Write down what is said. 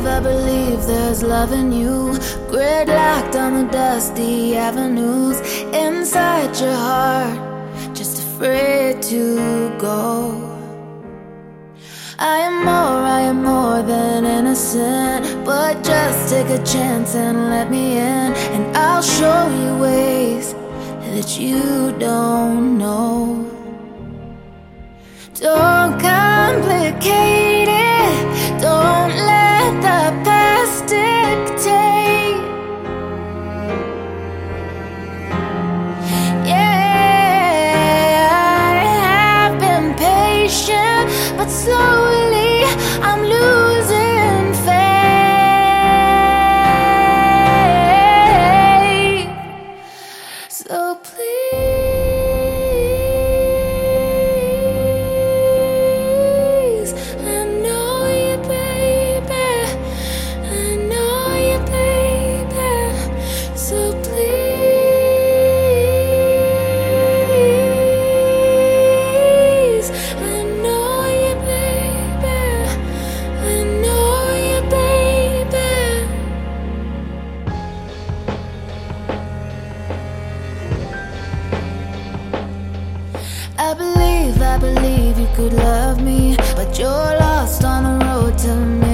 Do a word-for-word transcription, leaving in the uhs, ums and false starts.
I believe there's love in you. Gridlocked on the dusty avenues inside your heart, just afraid to go. I am more, I am more than innocent, but just take a chance and let me in, and I'll show you ways that you don't know. Don't complicate it, don't let the past dictate. Yeah, I have been patient, but slowly I'm losing faith. So please, I know you, baby, I know you, baby. So please, I know you, baby, I know you, baby. I believe, I believe you could love me, but you're lost on the road to me.